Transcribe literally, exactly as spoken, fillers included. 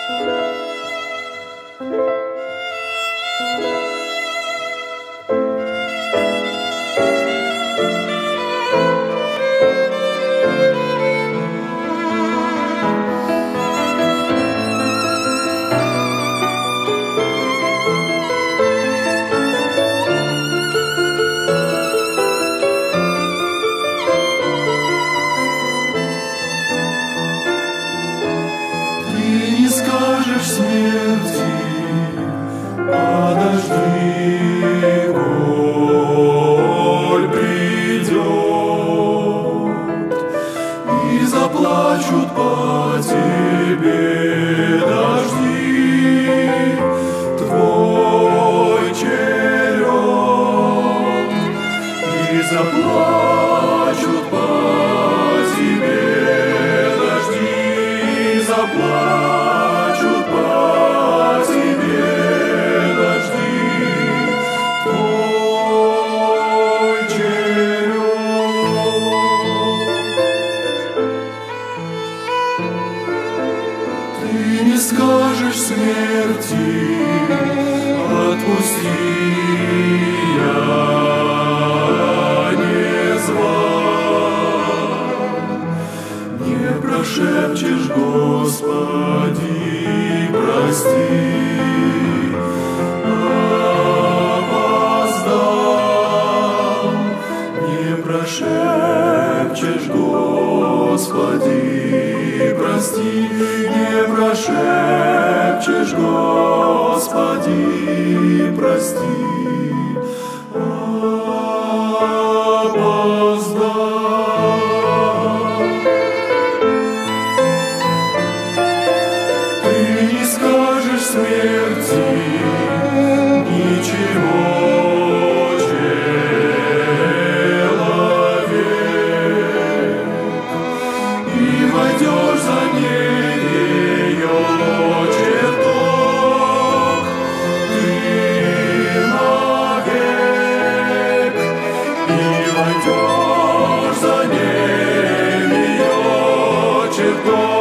Смерти, подожди, боль придет, и заплачут по тебе дожди, твой черед, и заплачут по тебе дожди, заплачут по тебе дожди, твой черед. Ты не скажешь смерти, отпусти, я не звал, не прошепчешь, Господи, прости, опоздал, не прошепчешь, Господи, прости, не прошепчешь, Господи, прости, опоздал. Смерти ничего, человек, и войдешь за ней ее чертог, ты навек, и войдешь за ней ее чертог.